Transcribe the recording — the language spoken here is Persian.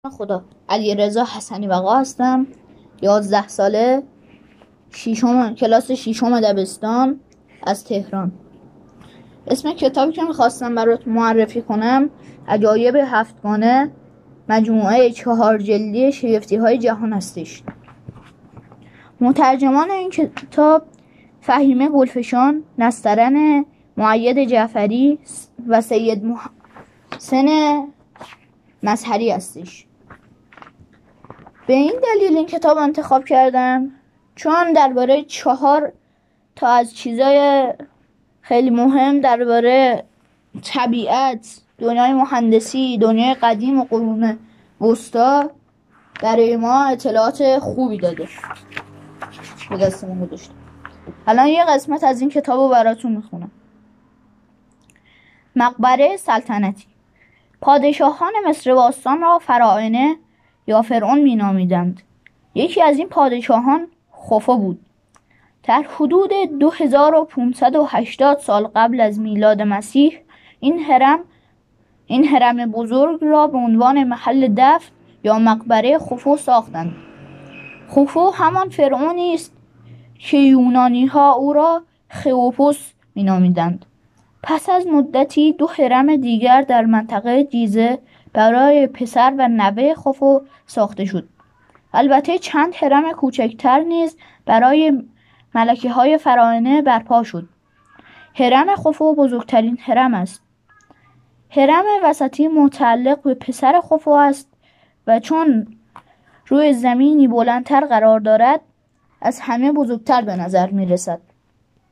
خدا علیرضا حسنی بقا هستم. 11 ساله، کلاس ششم دبستان از تهران. اسم کتابی که میخواستم برات معرفی کنم عجایب هفتگانه، مجموعه 4 جلدی شگفتی های جهان هستش. مترجمان این کتاب فهیمه گلفشان، نسترن مؤید جعفری و سید محسن مظهری هستش. به این دلیل این کتاب انتخاب کردم چون درباره 4 تا از چیزای خیلی مهم درباره طبیعت، دنیای مهندسی، دنیای قدیم و قرون وسطا برای ما اطلاعات خوبی داده به دستمون گذاشته. الان یه قسمت از این کتاب رو براتون میخونم. مقبره سلطنتی. پادشاهان مصر باستان را فراعنه یا فرعون مینامیدند. یکی از این پادشاهان خوفو بود. در حدود 2580 سال قبل از میلاد مسیح این هرم بزرگ را به عنوان محل دفن یا مقبره خوفو ساختند. خوفو همان فرعونی است که یونانی ها او را خئوپوس مینامیدند. پس از مدتی 2 هرم دیگر در منطقه جیزه برای پسر و نوه خوفو ساخته شد. البته چند هرم کوچکتر نیز برای ملکه های فراعنه برپا شد. هرم خوفو بزرگترین هرم است. هرم وسطی متعلق به پسر خوفو است و چون روی زمینی بلندتر قرار دارد از همه بزرگتر به نظر می رسد.